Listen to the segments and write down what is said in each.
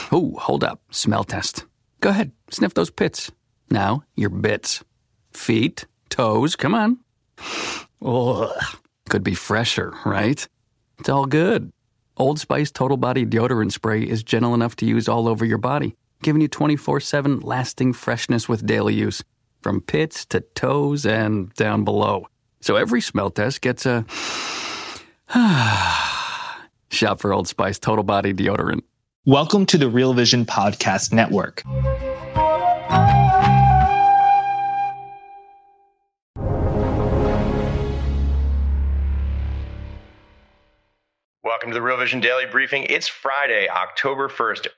Ooh, hold up. Smell test. Go ahead, sniff those pits. Now, your bits. Feet, toes, come on. Ugh. Could be fresher, right? It's all good. Old Spice Total Body Deodorant Spray is gentle enough to use all over your body, giving you 24/7 lasting freshness with daily use, from pits to toes and down below. So every smell test gets a shop for Old Spice Total Body Deodorant. Welcome to the Real Vision Podcast Network. Welcome to the Real Vision Daily Briefing. It's Friday, October 1st,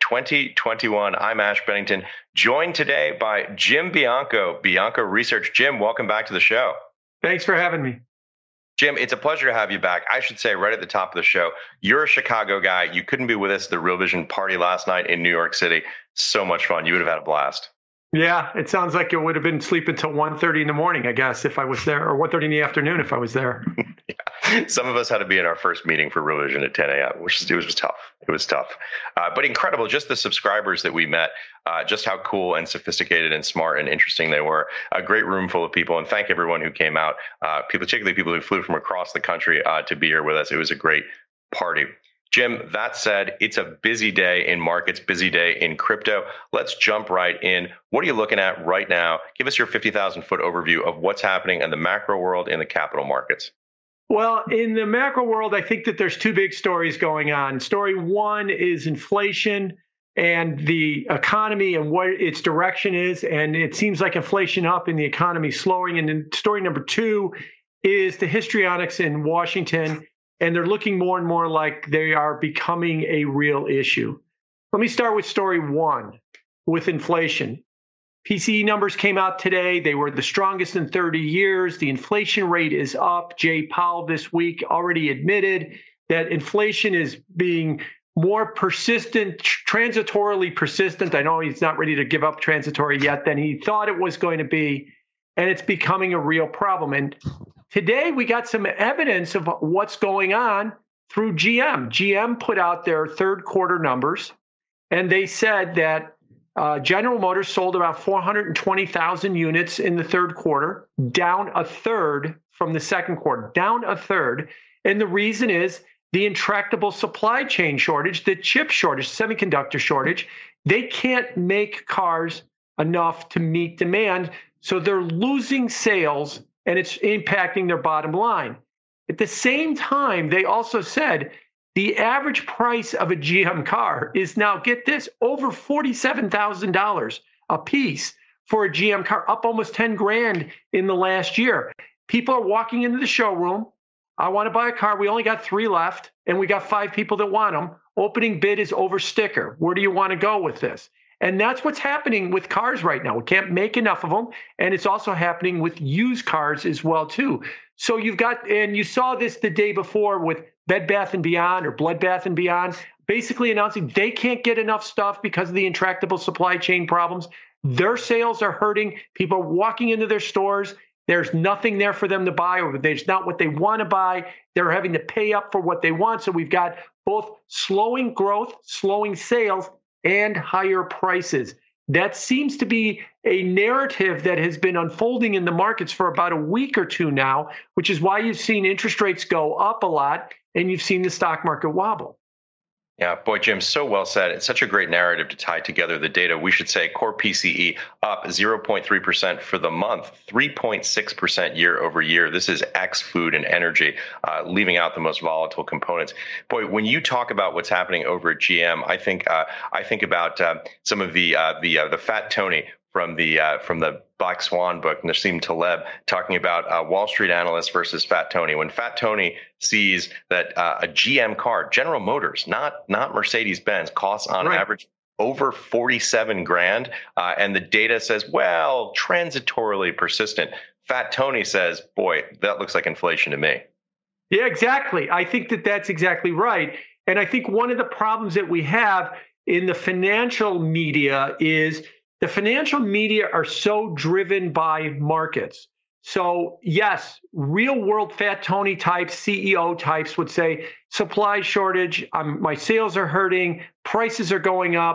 2021. I'm Ash Bennington, joined today by Jim Bianco, Bianco Research. Jim, welcome back to the show. Thanks for having me. Jim, it's a pleasure to have you back. I should say right at the top of the show, you're a Chicago guy. You couldn't be with us at the Real Vision party last night in New York City. So much fun. You would have had a blast. Yeah, it sounds like it would have been sleeping till 1:30 in the morning, I guess, if I was there, or 1:30 in the afternoon if I was there. Yeah. Some of us had to be in our first meeting for Real Vision at 10 a.m., it was tough. It was tough. But incredible, just the subscribers that we met, just how cool and sophisticated and smart and interesting they were. A great room full of people. And thank everyone who came out, particularly people who flew from across the country to be here with us. It was a great party. Jim, that said, it's a busy day in markets, busy day in crypto. Let's jump right in. What are you looking at right now? Give us your 50,000-foot overview of what's happening in the macro world in the capital markets. Well, in the macro world, I think that there's two big stories going on. Story one is inflation and the economy and what its direction is. And it seems like inflation up and the economy slowing. And then story number two is the histrionics in Washington. And they're looking more and more like they are becoming a real issue. Let me start with story one, with inflation. PCE numbers came out today. They were the strongest in 30 years. The inflation rate is up. Jay Powell this week already admitted that inflation is being more persistent, transitorily persistent. I know he's not ready to give up transitory yet than he thought it was going to be. And it's becoming a real problem. And today, we got some evidence of what's going on through GM. GM put out their third quarter numbers, and they said that General Motors sold about 420,000 units in the third quarter, down a third from the second quarter, down a third. And the reason is the intractable supply chain shortage, the chip shortage, semiconductor shortage. They can't make cars enough to meet demand, so they're losing sales, and it's impacting their bottom line. At the same time, they also said the average price of a GM car is now, get this, over $47,000 a piece for a GM car, up almost 10 grand in the last year. People are walking into the showroom. I want to buy a car. We only got 3 left, and we got 5 people that want them. Opening bid is over sticker. Where do you want to go with this? And that's what's happening with cars right now. We can't make enough of them. And it's also happening with used cars as well, too. So you've got, and you saw this the day before with Bed Bath & Beyond or Blood Bath & Beyond, basically announcing they can't get enough stuff because of the intractable supply chain problems. Their sales are hurting. People are walking into their stores. There's nothing there for them to buy, or there's not what they want to buy. They're having to pay up for what they want. So we've got both slowing growth, slowing sales, and higher prices. That seems to be a narrative that has been unfolding in the markets for about a week or two now, which is why you've seen interest rates go up a lot and you've seen the stock market wobble. Yeah, boy, Jim, so well said. It's such a great narrative to tie together the data. We should say core PCE up 0.3% for the month, 3.6% year over year. This is ex food and energy, leaving out the most volatile components. Boy, when you talk about what's happening over at GM, I think about some of the Fat Tony from the Black Swan book, Nassim Taleb, talking about Wall Street analysts versus Fat Tony. When Fat Tony sees that a GM car, General Motors, not Mercedes-Benz, costs on average over 47 grand, and the data says, well, transitorily persistent. Fat Tony says, boy, that looks like inflation to me. Yeah, exactly. I think that that's exactly right. And I think one of the problems that we have in the financial media is the financial media are so driven by markets. So yes, real world Fat Tony types, CEO types would say supply shortage, my sales are hurting, prices are going up,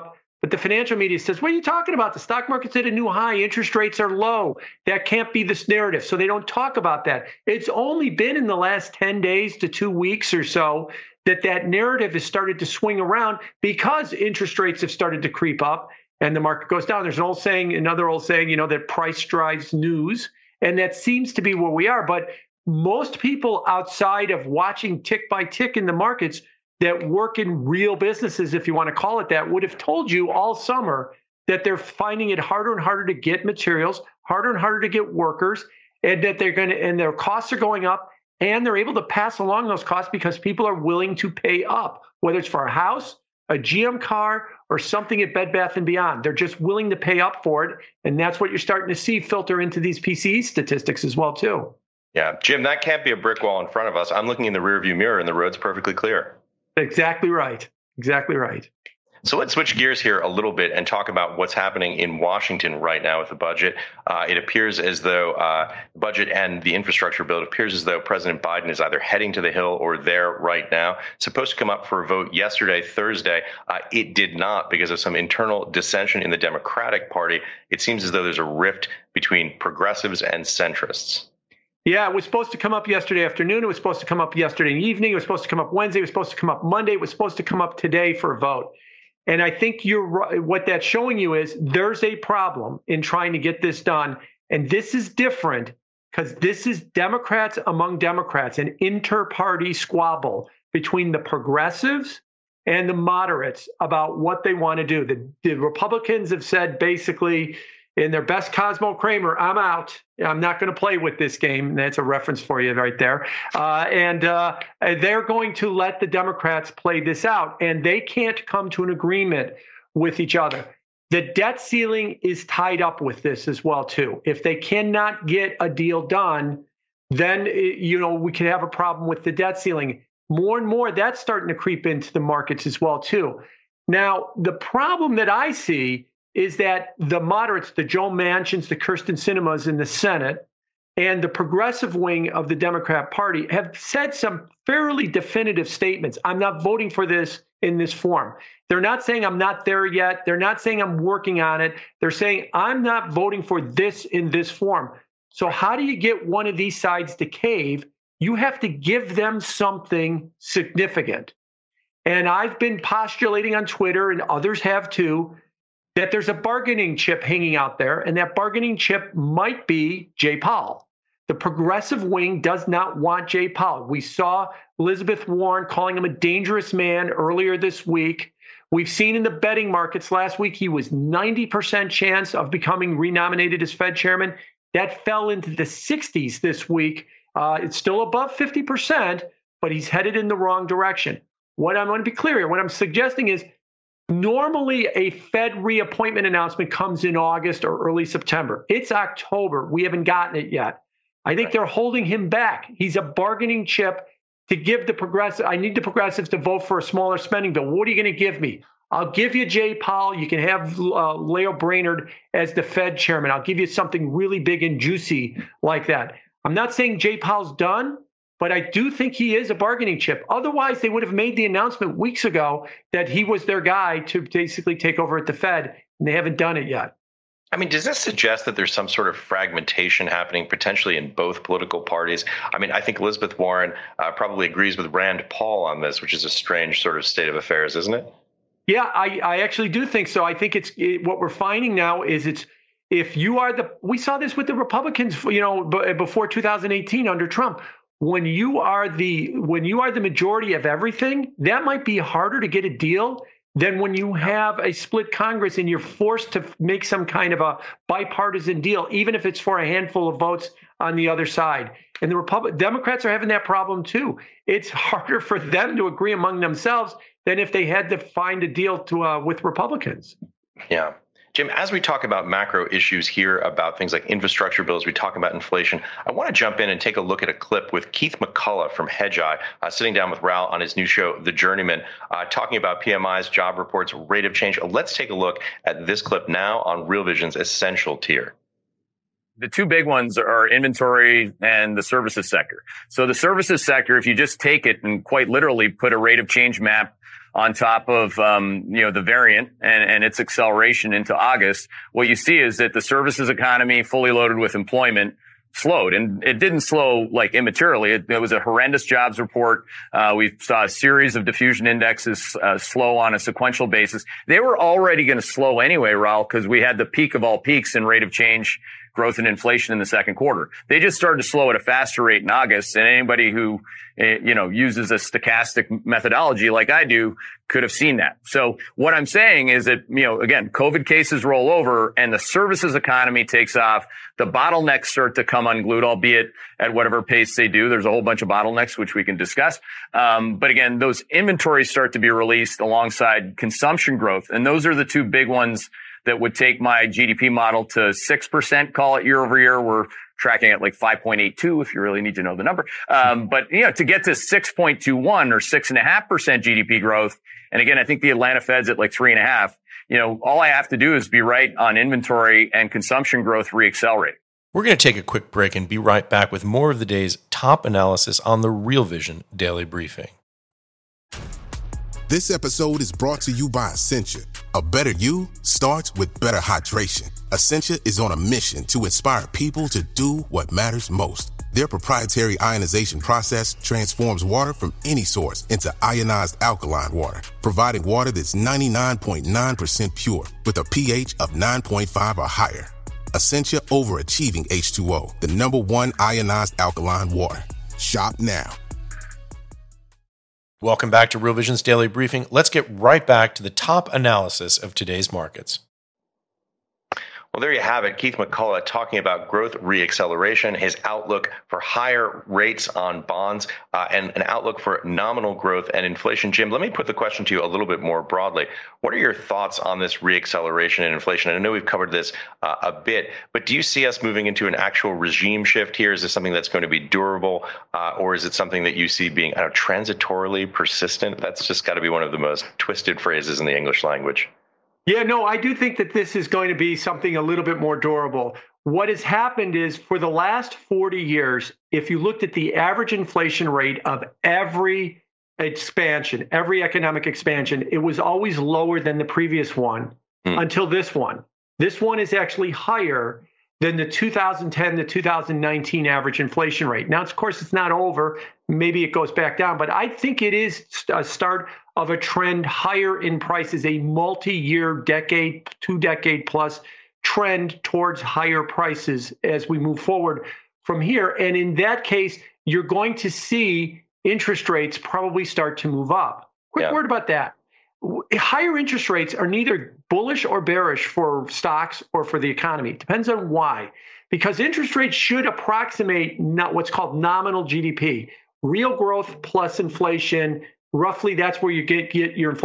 But the financial media says, what are you talking about? The stock market's at a new high. Interest rates are low. That can't be this narrative. So they don't talk about that. It's only been in the last 10 days to 2 weeks or so that narrative has started to swing around because interest rates have started to creep up and the market goes down. There's another old saying, that price drives news. And that seems to be where we are. But most people outside of watching tick by tick in the markets that work in real businesses, if you want to call it that, would have told you all summer that they're finding it harder and harder to get materials, harder and harder to get workers, and that and their costs are going up, and they're able to pass along those costs because people are willing to pay up, whether it's for a house, a GM car, or something at Bed Bath & Beyond. They're just willing to pay up for it, and that's what you're starting to see filter into these PCE statistics as well, too. Yeah, Jim, that can't be a brick wall in front of us. I'm looking in the rearview mirror, and the road's perfectly clear. Exactly right. Exactly right. So let's switch gears here a little bit and talk about what's happening in Washington right now with the budget. It appears as though the budget and the infrastructure bill, it appears as though President Biden is either heading to the Hill or there right now. It's supposed to come up for a vote yesterday, Thursday. It did not because of some internal dissension in the Democratic Party. It seems as though there's a rift between progressives and centrists. Yeah, it was supposed to come up yesterday afternoon. It was supposed to come up yesterday evening. It was supposed to come up Wednesday. It was supposed to come up Monday. It was supposed to come up today for a vote. And I think you're right. What that's showing you is there's a problem in trying to get this done. And this is different because this is Democrats among Democrats, an inter-party squabble between the progressives and the moderates about what they want to do. The Republicans have said basically, in their best Cosmo Kramer, I'm out. I'm not going to play with this game. And that's a reference for you right there. And they're going to let the Democrats play this out. And they can't come to an agreement with each other. The debt ceiling is tied up with this as well, too. If they cannot get a deal done, then, we can have a problem with the debt ceiling. More and more, that's starting to creep into the markets as well, too. Now, the problem that I see is that the moderates, the Joe Manchins, the Kyrsten Sinemas in the Senate, and the progressive wing of the Democrat Party have said some fairly definitive statements. I'm not voting for this in this form. They're not saying I'm not there yet. They're not saying I'm working on it. They're saying I'm not voting for this in this form. So how do you get one of these sides to cave? You have to give them something significant. And I've been postulating on Twitter, and others have too, that there's a bargaining chip hanging out there, and that bargaining chip might be Jay Powell. The progressive wing does not want Jay Powell. We saw Elizabeth Warren calling him a dangerous man earlier this week. We've seen in the betting markets last week, he was 90% chance of becoming renominated as Fed chairman. That fell into the 60s this week. It's still above 50%, but he's headed in the wrong direction. What I'm going to be clear here, what I'm suggesting is, normally, a Fed reappointment announcement comes in August or early September. It's October. We haven't gotten it yet. I think they're holding him back. He's a bargaining chip to give the progressive. I need the progressives to vote for a smaller spending bill. What are you going to give me? I'll give you Jay Powell. You can have Leo Brainerd as the Fed chairman. I'll give you something really big and juicy like that. I'm not saying Jay Powell's done, but I do think he is a bargaining chip. Otherwise, they would have made the announcement weeks ago that he was their guy to basically take over at the Fed, and they haven't done it yet. I mean, does this suggest that there's some sort of fragmentation happening potentially in both political parties? I mean, I think Elizabeth Warren probably agrees with Rand Paul on this, which is a strange sort of state of affairs, isn't it? Yeah, I actually do think so. I think what we're finding now is if you are we saw this with the Republicans, before 2018 under Trump. When you are the majority of everything, that might be harder to get a deal than when you have a split Congress and you're forced to make some kind of a bipartisan deal, even if it's for a handful of votes on the other side. And the Democrats are having that problem too. It's harder for them to agree among themselves than if they had to find a deal with Republicans. Yeah. Jim, as we talk about macro issues here, about things like infrastructure bills, we talk about inflation, I want to jump in and take a look at a clip with Keith McCullough from Hedgeye, sitting down with Raoul on his new show, The Journeyman, talking about PMIs, job reports, rate of change. Let's take a look at this clip now on Real Vision's Essential tier. The two big ones are inventory and the services sector. So the services sector, if you just take it and quite literally put a rate of change map on top of, the variant and its acceleration into August, what you see is that the services economy, fully loaded with employment, slowed, and it didn't slow like immaterially. It was a horrendous jobs report. We saw a series of diffusion indexes slow on a sequential basis. They were already going to slow anyway, Raul, because we had the peak of all peaks in rate of change growth and inflation in the second quarter. They just started to slow at a faster rate in August, and anybody who uses a stochastic methodology like I do could have seen that. So what I'm saying is that, again, COVID cases roll over and the services economy takes off. The bottlenecks start to come unglued, albeit at whatever pace they do. There's a whole bunch of bottlenecks, which we can discuss. But again, those inventories start to be released alongside consumption growth. And those are the two big ones that would take my GDP model to 6%, call it year over year. We're tracking at like 5.82 if you really need to know the number. But to get to 6.21 or 6.5% GDP growth, and again, I think the Atlanta Fed's at like 3.5. All I have to do is be right on inventory and consumption growth reaccelerating. We're going to take a quick break and be right back with more of the day's top analysis on the Real Vision Daily Briefing. This episode is brought to you by Essentia. A better you starts with better hydration. Essentia is on a mission to inspire people to do what matters most. Their proprietary ionization process transforms water from any source into ionized alkaline water, providing water that's 99.9% pure with a pH of 9.5 or higher. Essentia Overachieving H2O, the #1 ionized alkaline water. Shop now. Welcome back to Real Vision's Daily Briefing. Let's get right back to the top analysis of today's markets. Well, there you have it. Keith McCullough talking about growth reacceleration, his outlook for higher rates on bonds, and an outlook for nominal growth and inflation. Jim, let me put the question to you a little bit more broadly. What are your thoughts on this reacceleration in inflation? And I know we've covered this a bit, but do you see us moving into an actual regime shift here? Is this something that's going to be durable, or is it something that you see being transitorily persistent? That's just got to be one of the most twisted phrases in the English language. Yeah, no, I do think that this is going to be something a little bit more durable. What has happened is for the last 40 years, if you looked at the average inflation rate of every expansion, every economic expansion, it was always lower than the previous one until this one. This one is actually higher than the 2010 to 2019 average inflation rate. Now, of course, it's not over. Maybe it goes back down, but I think it is a start of a trend higher in prices, a multi-year, decade, 2-decade plus trend towards higher prices as we move forward from here. And in that case, you're going to see interest rates probably start to move up. Quick word about that. Higher interest rates are neither bullish or bearish for stocks or for the economy. It depends on why. Because interest rates should approximate what's called nominal GDP, real growth plus inflation. Roughly, that's where you get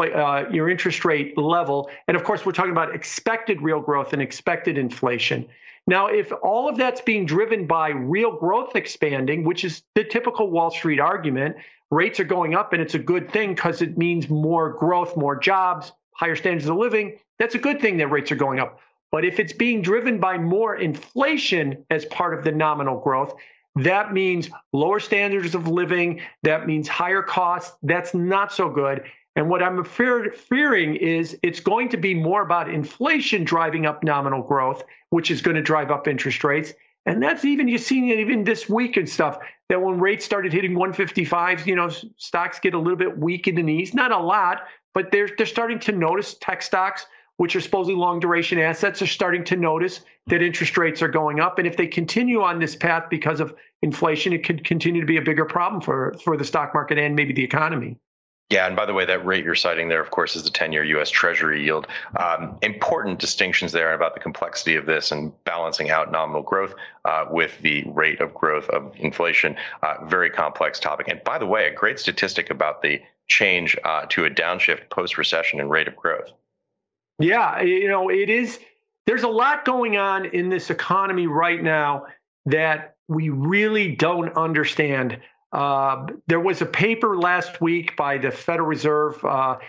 your interest rate level. And of course, we're talking about expected real growth and expected inflation. Now, if all of that's being driven by real growth expanding, which is the typical Wall Street argument, rates are going up and it's a good thing because it means more growth, more jobs, higher standards of living. That's a good thing that rates are going up. But if it's being driven by more inflation as part of the nominal growth, that means lower standards of living. That means higher costs. That's not so good. And what I'm fearing is it's going to be more about inflation driving up nominal growth, which is going to drive up interest rates. And that's you've seen it even this week and stuff, that when rates started hitting 155, stocks get a little bit weak in the knees. Not a lot, but they're starting to notice tech stocks, which are supposedly long duration assets, are starting to notice that interest rates are going up. And if they continue on this path because of inflation, it could continue to be a bigger problem for the stock market and maybe the economy. Yeah, and by the way, that rate you're citing there, of course, is the 10-year U.S. Treasury yield. Important distinctions there about the complexity of this and balancing out nominal growth with the rate of growth of inflation. Very complex topic. And by the way, a great statistic about the change to a downshift post-recession in rate of growth. Yeah, it is. There's a lot going on in this economy right now that we really don't understand. There was a paper last week by the Federal Reserve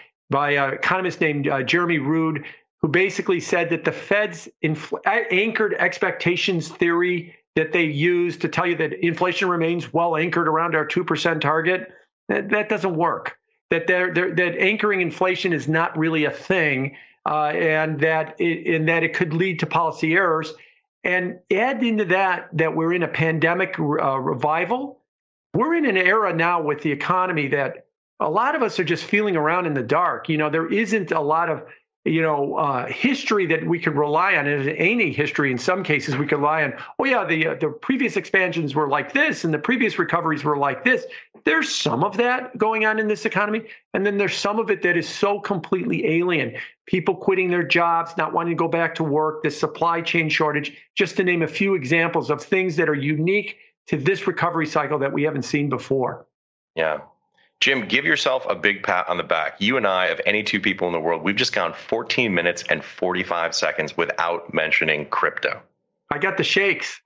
by an economist named Jeremy Rood, who basically said that the Fed's anchored expectations theory that they use to tell you that inflation remains well anchored around our 2% target, that doesn't work. that anchoring inflation is not really a thing, and that it could lead to policy errors. And add into that we're in a pandemic revival. We're in an era now with the economy that a lot of us are just feeling around in the dark. There isn't a lot of history that we could rely on. There's any history in some cases we could rely on. Oh yeah, the previous expansions were like this, and the previous recoveries were like this. There's some of that going on in this economy, and then there's some of it that is so completely alien. People quitting their jobs, not wanting to go back to work, the supply chain shortage, just to name a few examples of things that are unique to this recovery cycle that we haven't seen before. Yeah. Jim, give yourself a big pat on the back. You and I, of any two people in the world, we've just gone 14 minutes and 45 seconds without mentioning crypto. I got the shakes.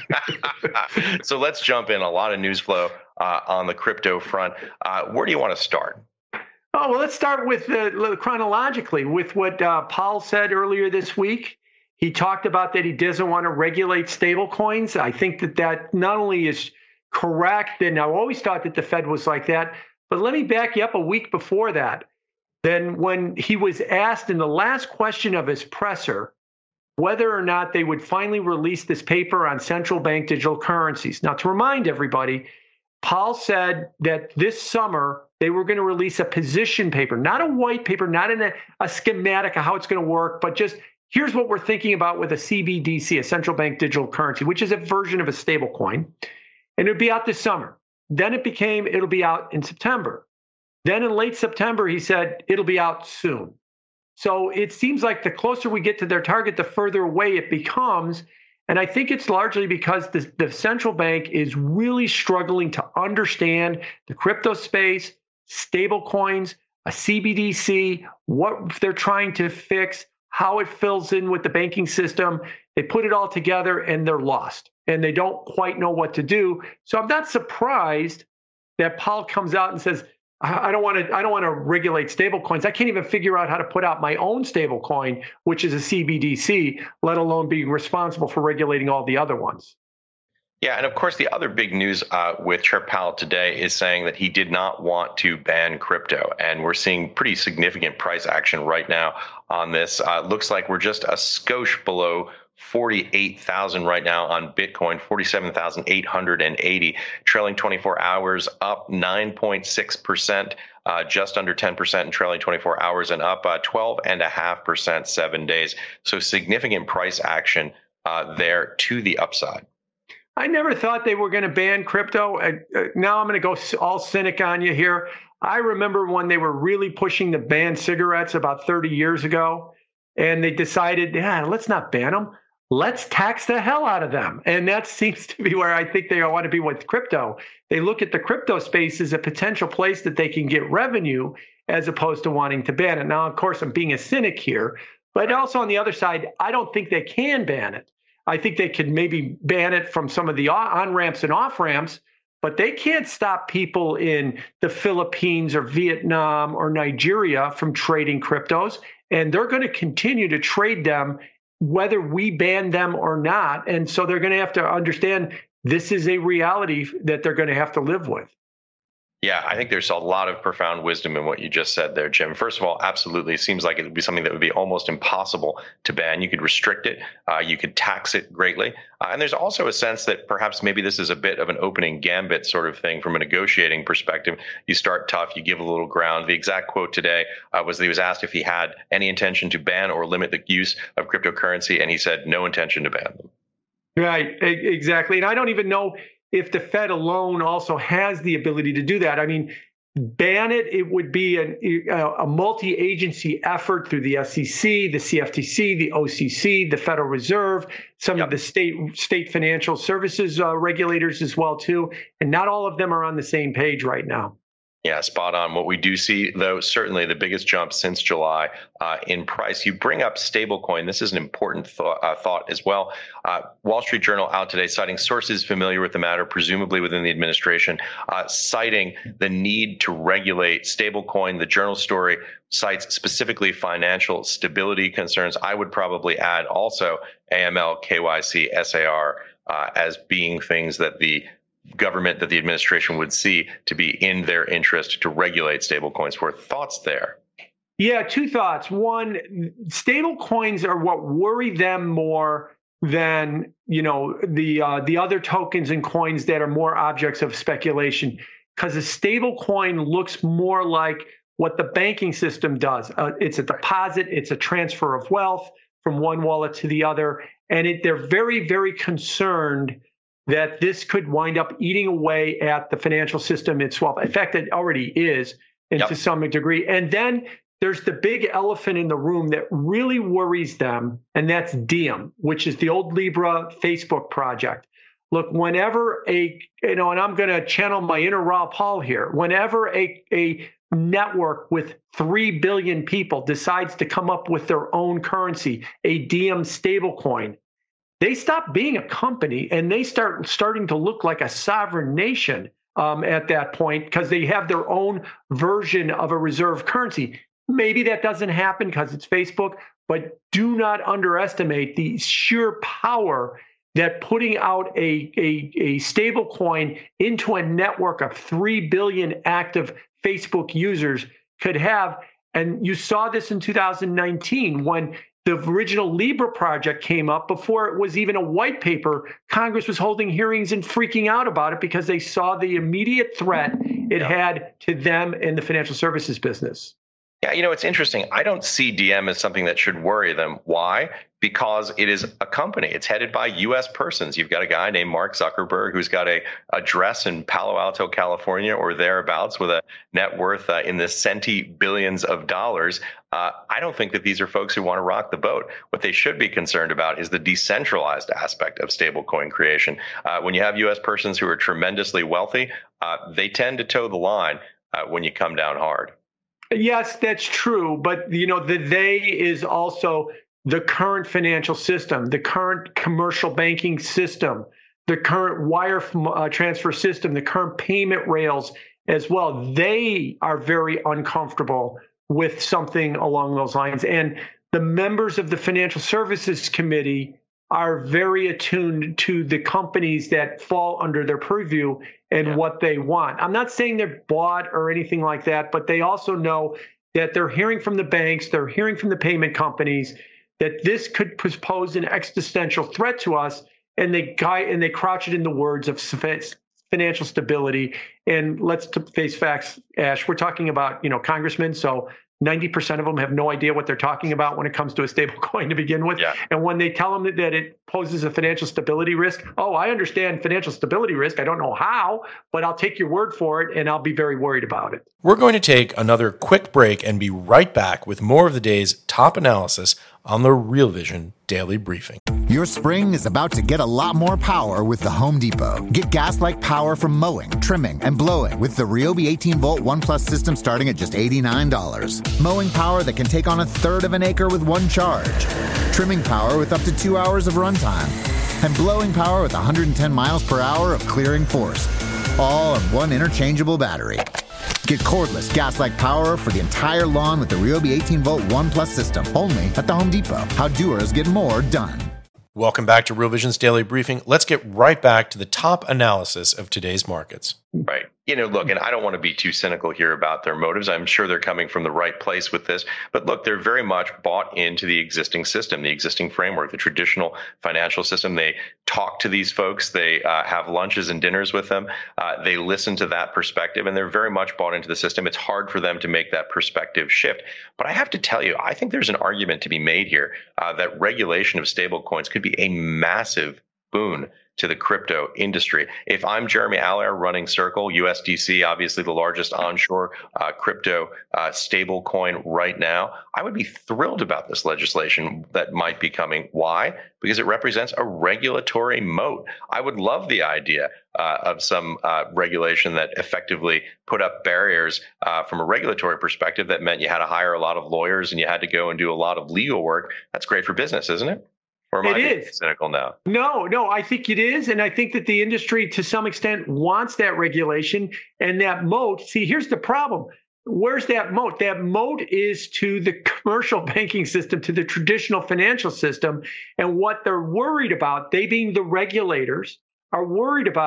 So let's jump in. A lot of news flow on the crypto front. Where do you want to start? Oh, well, let's start with chronologically with what Powell said earlier this week. He talked about that he doesn't want to regulate stablecoins. I think that not only is correct, and I always thought that the Fed was like that, but let me back you up a week before that. Then when he was asked in the last question of his presser whether or not they would finally release this paper on central bank digital currencies. Now, to remind everybody, Powell said that this summer they were going to release a position paper, not a white paper, not a schematic of how it's going to work, but just here's what we're thinking about with a CBDC, a central bank digital currency, which is a version of a stable coin. And it'll be out this summer. Then it'll be out in September. Then in late September, he said it'll be out soon. So it seems like the closer we get to their target, the further away it becomes. And I think it's largely because the central bank is really struggling to understand the crypto space, stable coins, a CBDC, what they're trying to fix, how it fills in with the banking system. They put it all together and they're lost and they don't quite know what to do. So I'm not surprised that Powell comes out and says, I don't want to regulate stable coins. I can't even figure out how to put out my own stable coin, which is a CBDC, let alone being responsible for regulating all the other ones. Yeah, and of course, the other big news with Chair Powell today is saying that he did not want to ban crypto. And we're seeing pretty significant price action right now on this. Looks like we're just a skosh below 48,000 right now on Bitcoin, 47,880, trailing 24 hours up 9.6%, just under 10% in trailing 24 hours and up 12.5% 7 days. So significant price action there to the upside. I never thought they were going to ban crypto. Now I'm going to go all cynic on you here. I remember when they were really pushing to ban cigarettes about 30 years ago, and they decided, let's not ban them. Let's tax the hell out of them. And that seems to be where I think they want to be with crypto. They look at the crypto space as a potential place that they can get revenue as opposed to wanting to ban it. Now, of course, I'm being a cynic here, but also on the other side, I don't think they can ban it. I think they could maybe ban it from some of the on-ramps and off-ramps, but they can't stop people in the Philippines or Vietnam or Nigeria from trading cryptos. And they're going to continue to trade them whether we ban them or not. And so they're going to have to understand this is a reality that they're going to have to live with. Yeah, I think there's a lot of profound wisdom in what you just said there, Jim. First of all, absolutely, it seems like it would be something that would be almost impossible to ban. You could restrict it, you could tax it greatly. And there's also a sense that perhaps maybe this is a bit of an opening gambit sort of thing from a negotiating perspective. You start tough, you give a little ground. The exact quote today was that he was asked if he had any intention to ban or limit the use of cryptocurrency, and he said no intention to ban them. Right, exactly. And I don't even know if the Fed alone also has the ability to do that. I mean, ban it, it would be a multi-agency effort through the SEC, the CFTC, the OCC, the Federal Reserve, some of the state financial services regulators as well, too. And not all of them are on the same page right now. Yeah, spot on. What we do see, though, certainly the biggest jump since July in price. You bring up stablecoin. This is an important thought as well. Wall Street Journal out today citing sources familiar with the matter, presumably within the administration, citing the need to regulate stablecoin. The Journal story cites specifically financial stability concerns. I would probably add also AML, KYC, SAR as being things that the government that the administration would see to be in their interest to regulate stablecoins for. Thoughts there? Yeah, two thoughts. One, stable coins are what worry them more than, the other tokens and coins that are more objects of speculation, because a stable coin looks more like what the banking system does. It's a deposit, it's a transfer of wealth from one wallet to the other, and they're very, very concerned that this could wind up eating away at the financial system itself. In fact, it already is, and to some degree. And then there's the big elephant in the room that really worries them, and that's Diem, which is the old Libra Facebook project. Look, whenever and I'm going to channel my inner Raw Paul here, whenever a network with 3 billion people decides to come up with their own currency, a Diem stablecoin, they stop being a company and they starting to look like a sovereign nation at that point, because they have their own version of a reserve currency. Maybe that doesn't happen because it's Facebook, but do not underestimate the sheer power that putting out a stable coin into a network of 3 billion active Facebook users could have. And you saw this in 2019 when the original Libra project came up. Before it was even a white paper, Congress was holding hearings and freaking out about it because they saw the immediate threat it had to them in the financial services business. Yeah, it's interesting. I don't see Diem as something that should worry them. Why? Because it is a company. It's headed by U.S. persons. You've got a guy named Mark Zuckerberg who's got a address in Palo Alto, California, or thereabouts, with a net worth in the centy billions of dollars. I don't think that these are folks who want to rock the boat. What they should be concerned about is the decentralized aspect of stablecoin creation. When you have U.S. persons who are tremendously wealthy, they tend to toe the line when you come down hard. Yes, that's true. But, the they is also the current financial system, the current commercial banking system, the current wire transfer system, the current payment rails as well. They are very uncomfortable with something along those lines. And the members of the Financial Services Committee are very attuned to the companies that fall under their purview and what they want. I'm not saying they're bought or anything like that, but they also know that they're hearing from the banks, they're hearing from the payment companies that this could pose an existential threat to us, and they crouch it in the words of financial stability. And let's face facts, Ash. We're talking about congressmen, so 90% of them have no idea what they're talking about when it comes to a stable coin to begin with. Yeah. And when they tell them that it poses a financial stability risk, I understand financial stability risk. I don't know how, but I'll take your word for it, and I'll be very worried about it. We're going to take another quick break and be right back with more of the day's top analysis on the Real Vision Daily Briefing. Your spring is about to get a lot more power with the Home Depot. Get gas-like power from mowing, trimming, and blowing with the Ryobi 18-volt ONE+ system starting at just $89. Mowing power that can take on a third of an acre with one charge. Trimming power with up to 2 hours of runtime. And blowing power with 110 miles per hour of clearing force. All on one interchangeable battery. Get cordless, gas-like power for the entire lawn with the Ryobi 18-volt ONE+ system, only at the Home Depot. How doers get more done. Welcome back to Real Vision's Daily Briefing. Let's get right back to the top analysis of today's markets. Right. Look, and I don't want to be too cynical here about their motives. I'm sure they're coming from the right place with this. But look, they're very much bought into the existing system, the existing framework, the traditional financial system. They talk to these folks. They have lunches and dinners with them. They listen to that perspective, and they're very much bought into the system. It's hard for them to make that perspective shift. But I have to tell you, I think there's an argument to be made here that regulation of stablecoins could be a massive boon to the crypto industry. If I'm Jeremy Allaire running Circle, USDC, obviously the largest onshore crypto stable coin right now, I would be thrilled about this legislation that might be coming. Why? Because it represents a regulatory moat. I would love the idea of some regulation that effectively put up barriers from a regulatory perspective that meant you had to hire a lot of lawyers and you had to go and do a lot of legal work. That's great for business, isn't it? Or am I being cynical now? No, I think it is. And I think that the industry, to some extent, wants that regulation and that moat. See, here's the problem. Where's that moat? That moat is to the commercial banking system, to the traditional financial system. And what they're worried about, they being the regulators, are worried about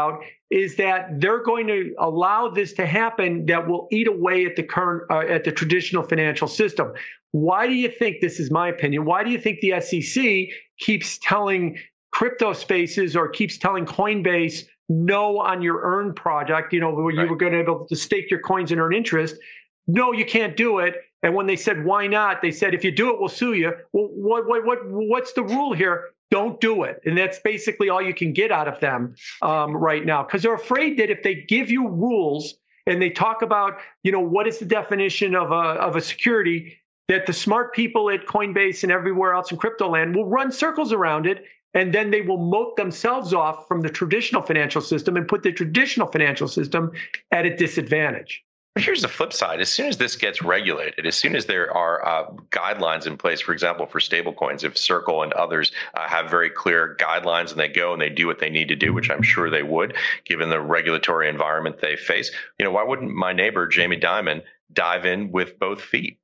is that they're going to allow this to happen that will eat away at the current at the traditional financial system. Why do you think, this is my opinion, why do you think the SEC keeps telling crypto spaces or keeps telling Coinbase no on your earn project, where you were going to be able to stake your coins and earn interest? No, you can't do it. And when they said, why not? They said, if you do it, we'll sue you. Well, what's the rule here? Don't do it. And that's basically all you can get out of them right now, because they're afraid that if they give you rules and they talk about, what is the definition of a security, that the smart people at Coinbase and everywhere else in crypto land will run circles around it. And then they will moat themselves off from the traditional financial system and put the traditional financial system at a disadvantage. Here's the flip side. As soon as this gets regulated, as soon as there are guidelines in place, for example, for stablecoins, if Circle and others have very clear guidelines and they go and they do what they need to do, which I'm sure they would, given the regulatory environment they face, why wouldn't my neighbor, Jamie Dimon, dive in with both feet?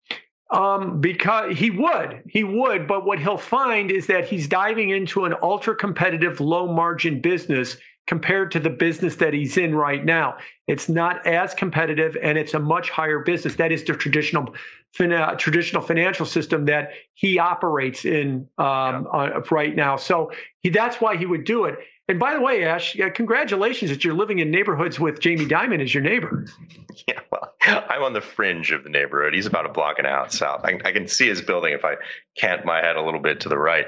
Because he would, but what he'll find is that he's diving into an ultra competitive, low margin business compared to the business that he's in right now. It's not as competitive, and it's a much higher business. That is the traditional financial system that he operates in right now. So that's why he would do it. And by the way, Ash, congratulations that you're living in neighborhoods with Jamie Dimon as your neighbor. Yeah, well, I'm on the fringe of the neighborhood. He's about a block and a half south. I can see his building if I cant my head a little bit to the right.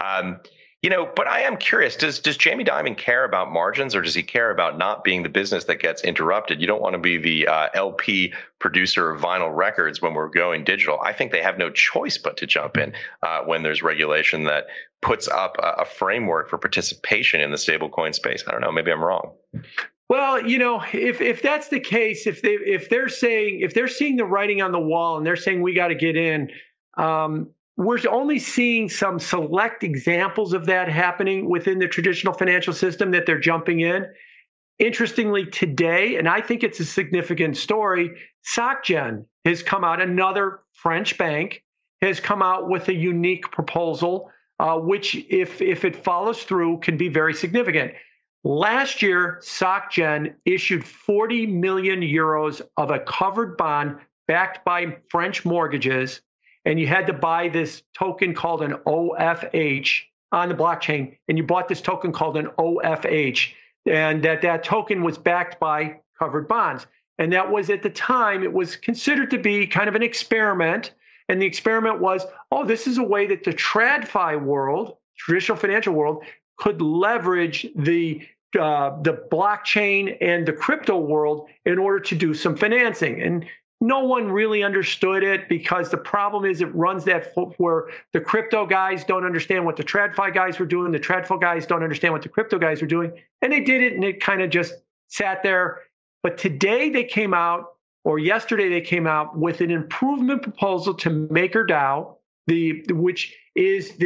But I am curious, does Jamie Dimon care about margins, or does he care about not being the business that gets interrupted? You don't want to be the LP producer of vinyl records when we're going digital. I think they have no choice but to jump in when there's regulation that puts up a framework for participation in the stablecoin space. I don't know, maybe I'm wrong. Well, if that's the case, if they're seeing the writing on the wall and they're saying we got to get in, we're only seeing some select examples of that happening within the traditional financial system that they're jumping in. Interestingly, today, and I think it's a significant story, SocGen has come out, another French bank, has come out with a unique proposal, which, if it follows through, can be very significant. Last year, SocGen issued 40 million euros of a covered bond backed by French mortgages, and you had to buy this token called an OFH on the blockchain, and you bought this token called an OFH, and that token was backed by covered bonds. And that was, at the time, it was considered to be kind of an experiment, and the experiment was, this is a way that the TradFi world, traditional financial world, could leverage the blockchain and the crypto world in order to do some financing. And no one really understood it, because the problem is it runs that where the crypto guys don't understand what the TradFi guys were doing. The TradFi guys don't understand what the crypto guys were doing. And they did it, and it kind of just sat there. But today they came out, or yesterday they came out with an improvement proposal to MakerDAO, which issues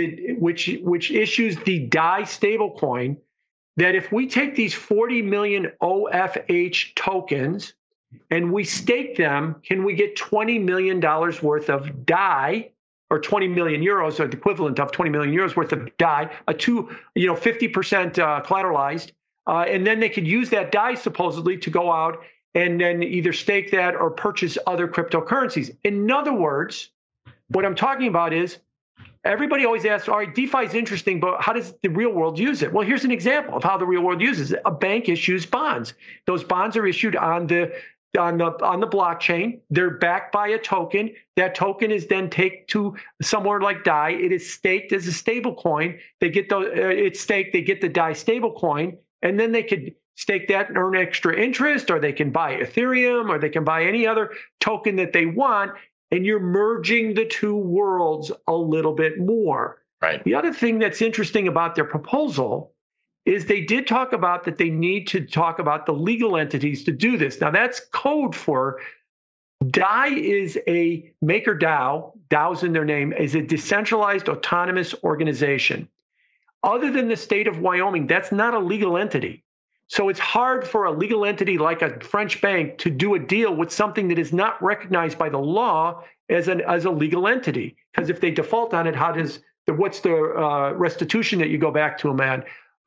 the DAI stablecoin, that if we take these 40 million OFH tokens and we stake them, can we get $20 million worth of DAI, or 20 million euros, or the equivalent of 20 million euros worth of DAI, 50% collateralized, and then they could use that DAI supposedly to go out and then either stake that or purchase other cryptocurrencies. In other words, what I'm talking about is, everybody always asks, all right, DeFi is interesting, but how does the real world use it? Well, here's an example of how the real world uses it. A bank issues bonds. Those bonds are issued on the blockchain. They're backed by a token. That token is then taken to somewhere like DAI. It is staked as a stable coin. They get it's staked. They get the DAI stable coin, and then they could stake that and earn extra interest, or they can buy Ethereum, or they can buy any other token that they want. And you're merging the two worlds a little bit more. Right. The other thing that's interesting about their proposal is they did talk about that they need to talk about the legal entities to do this. Now, that's code for DAI is a MakerDAO, DAO's in their name, is a decentralized autonomous organization. Other than the state of Wyoming, that's not a legal entity. So it's hard for a legal entity like a French bank to do a deal with something that is not recognized by the law as a legal entity. Because if they default on it, what's the restitution that you go back to them at?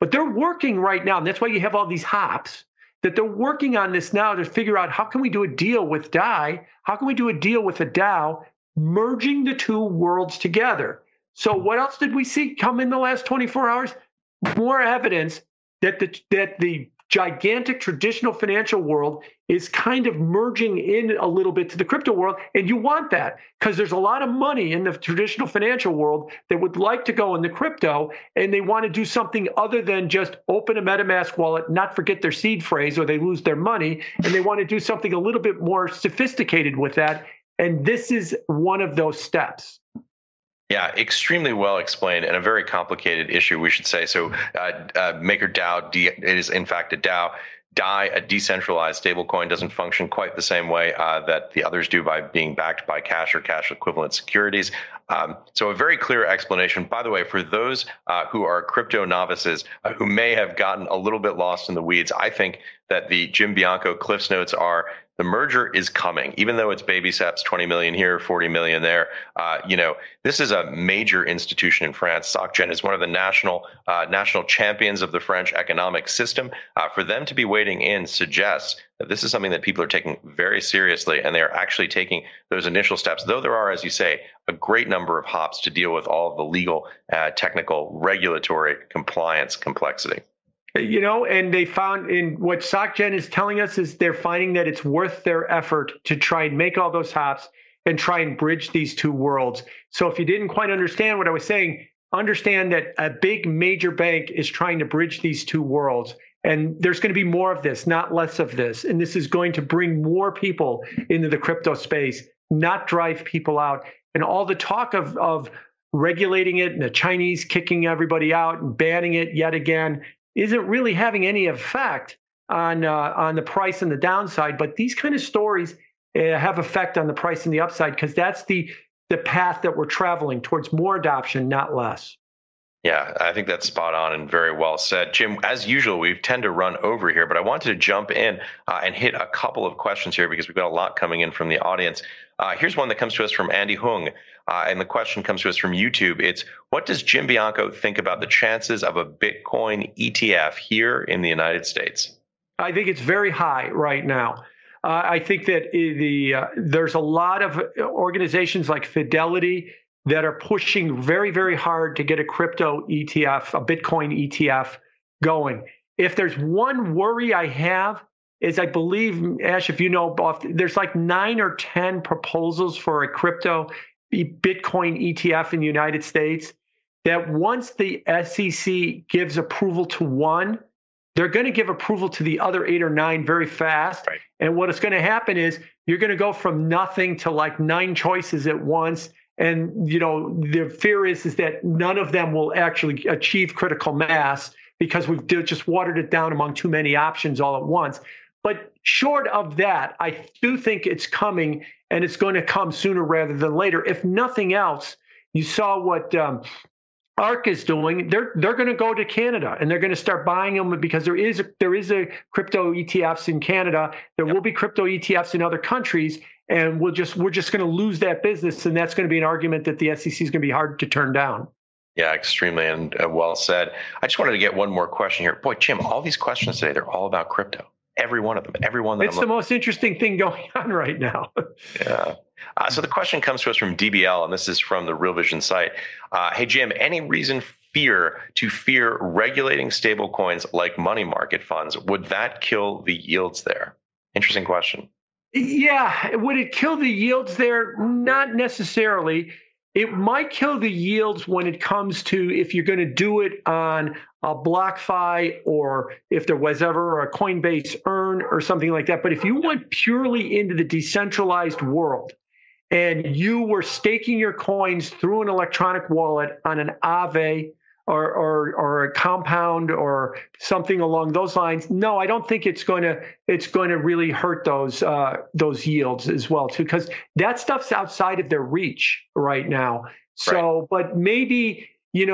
But they're working right now, and that's why you have all these hops, that they're working on this now to figure out how can we do a deal with DAI, how can we do a deal with a DAO, merging the two worlds together. So what else did we see come in the last 24 hours? More evidence that the gigantic traditional financial world is kind of merging in a little bit to the crypto world. And you want that because there's a lot of money in the traditional financial world that would like to go in the crypto, and they want to do something other than just open a MetaMask wallet, not forget their seed phrase or they lose their money. And they want to do something a little bit more sophisticated with that. And this is one of those steps. Yeah, extremely well explained and a very complicated issue, we should say. So MakerDAO is in fact a DAO. DAI, a decentralized stablecoin, doesn't function quite the same way that the others do by being backed by cash or cash equivalent securities. So a very clear explanation. By the way, for those who are crypto novices who may have gotten a little bit lost in the weeds, I think that the Jim Bianco Cliffs Notes are the merger is coming, even though it's baby steps, 20 million here, 40 million there. This is a major institution in France. SocGen is one of the national champions of the French economic system. For them to be wading in suggests that this is something that people are taking very seriously, and they are actually taking those initial steps, though there are, as you say, a great number of hops to deal with all of the legal, technical, regulatory compliance complexity. And they found in what SocGen is telling us is they're finding that it's worth their effort to try and make all those hops and try and bridge these two worlds. So if you didn't quite understand what I was saying, understand that a big major bank is trying to bridge these two worlds. And there's going to be more of this, not less of this. And this is going to bring more people into the crypto space, not drive people out. And all the talk of regulating it and the Chinese kicking everybody out and banning it yet again isn't really having any effect on the price and the downside. But these kind of stories have effect on the price and the upside because that's the path that we're traveling towards, more adoption, not less. Yeah, I think that's spot on and very well said. Jim, as usual, we tend to run over here, but I wanted to jump in and hit a couple of questions here because we've got a lot coming in from the audience. Here's one that comes to us from Andy Hung, and the question comes to us from YouTube. It's, what does Jim Bianco think about the chances of a Bitcoin ETF here in the United States? I think it's very high right now. I think that there's a lot of organizations like Fidelity that are pushing very, very hard to get a crypto ETF, a Bitcoin ETF going. If there's one worry I have is I believe, Ash, if you know, there's like 9 or 10 proposals for a crypto Bitcoin ETF in the United States that once the SEC gives approval to one, they're going to give approval to the other 8 or 9 very fast. Right. And what is going to happen is you're going to go from nothing to like 9 choices at once. And, the fear is that none of them will actually achieve critical mass because we've just watered it down among too many options all at once. But short of that, I do think it's coming, and it's going to come sooner rather than later. If nothing else, you saw what ARK is doing. They're going to go to Canada and they're going to start buying them because there is a crypto ETFs in Canada. There will be crypto ETFs in other countries, and we're just going to lose that business, and that's going to be an argument that the SEC is going to be hard to turn down. Yeah, extremely and well said. I just wanted to get one more question here. Boy, Jim, all these questions today, they're all about crypto. Every one of them. It's the most interesting thing going on right now. Yeah. So the question comes to us from DBL, and this is from the Real Vision site. Hey, Jim, any reason to fear regulating stable coins like money market funds? Would that kill the yields there? Interesting question. Yeah. Would it kill the yields there? Not necessarily. It might kill the yields when it comes to if you're going to do it on a BlockFi or if there was ever a Coinbase Earn or something like that. But if you went purely into the decentralized world and you were staking your coins through an electronic wallet on an Aave or a Compound or something along those lines, no, I don't think it's going to really hurt those yields as well too, because that stuff's outside of their reach right now. So, right. But maybe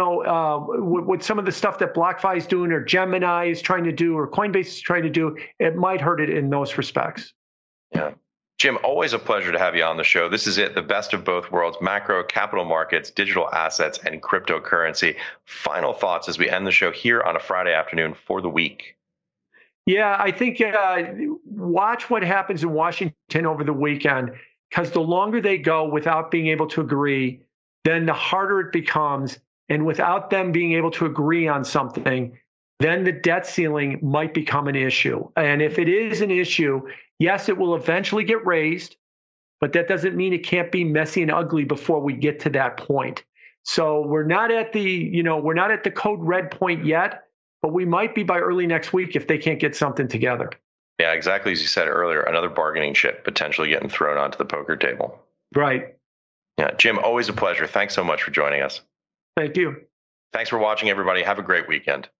with some of the stuff that BlockFi is doing or Gemini is trying to do or Coinbase is trying to do, it might hurt it in those respects. Yeah. Jim, always a pleasure to have you on the show. This is it, the best of both worlds, macro, capital markets, digital assets, and cryptocurrency. Final thoughts as we end the show here on a Friday afternoon for the week. Yeah, I think watch what happens in Washington over the weekend, because the longer they go without being able to agree, then the harder it becomes. And without them being able to agree on something, then the debt ceiling might become an issue. And if it is an issue, yes, it will eventually get raised, but that doesn't mean it can't be messy and ugly before we get to that point. So we're not at the code red point yet, but we might be by early next week if they can't get something together. Yeah, exactly as you said earlier, another bargaining chip potentially getting thrown onto the poker table. Right. Yeah, Jim, always a pleasure. Thanks so much for joining us. Thank you. Thanks for watching, everybody. Have a great weekend.